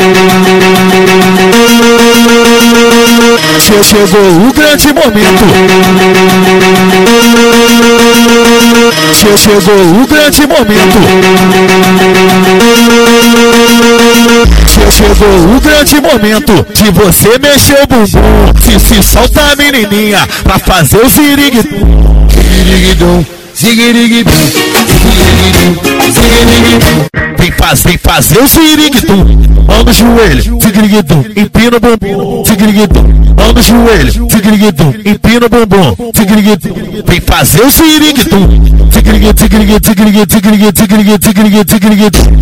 Chegou o grande momento. Chegou o grande momento. Chegou o grande momento de você mexer o bumbum. Se solta a menininha pra fazer o ziriguidum. Ziriguidum, ziriguidum, ziriguidum, ziriguidum. Vem fazer o ziriguidum. Mão no joelho, ziriguidum, empina o bumbum, ziriguidum. Mão no joelho, ziriguidum, empina o bumbum, ziriguidum. Vem fazer o ziriguidum. Ziriguidum, ziriguidum, ziriguidum, ziriguidum, ziriguidum, ziriguidum.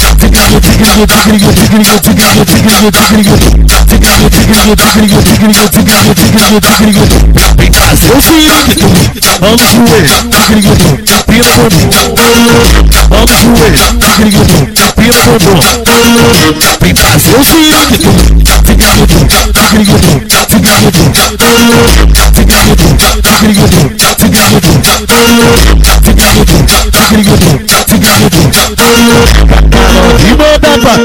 Vem fazer o ziriguidum. Mão no joelho, ziriguidum, empina o bumbum. Mão no joelho, ziriguidum, empina o bumbum. Vem fazer o ziriguidum. Ziriguidum, ziriguidum, ziriguidum, ziriguidum, ziriguidum, ziriguidum, ziriguidum, ziriguidum. E manda pra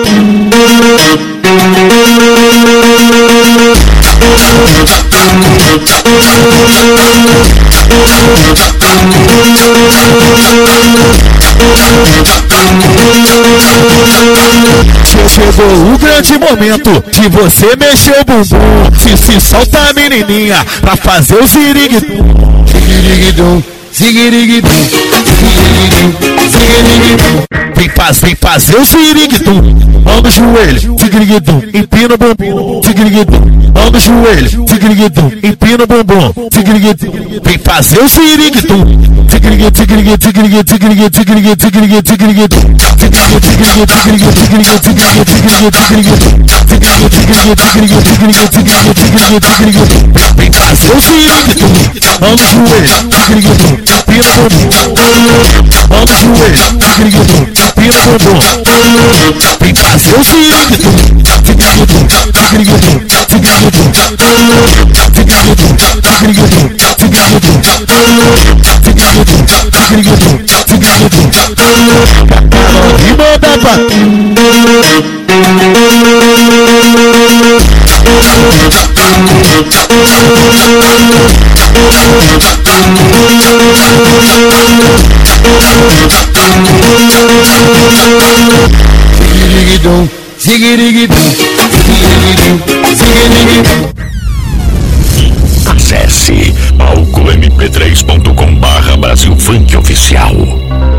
chegou o grande momento de você mexer o bumbum. Se solta a menininha pra fazer o ziriguidum. Ziriguidum, ziriguidum, ziriguidum, ziriguidum. Vem fazer o ziriguidum. Mão no joelho, ziriguidum, empina o bumbum, ziriguidum. Mão no joelho, ziriguidum, empina o bumbum, ziriguidum. Vem fazer o ziriguidum. Ziriguidum, ziriguidum, ziriguidum, ziriguidum, ziriguidum, ziriguidum, ziriguidum. Vem fazer o ziriguidum. Mão no joelho, ziriguidum, empina o bumbum. Mão no joelho, ziriguidum, empina o bumbum. Vem fazer o ziriguidum. Ziriguidum, ziriguidum, ziriguidum, ziriguidum, ziriguidum, ziriguidum, ziriguidum, ziriguidum, ziriguidum. E manda pra Ziriguidum, ziriguidum, ziriguidum, ziriguidum. Acesse palcomp3.com/Brasil Funk Oficial.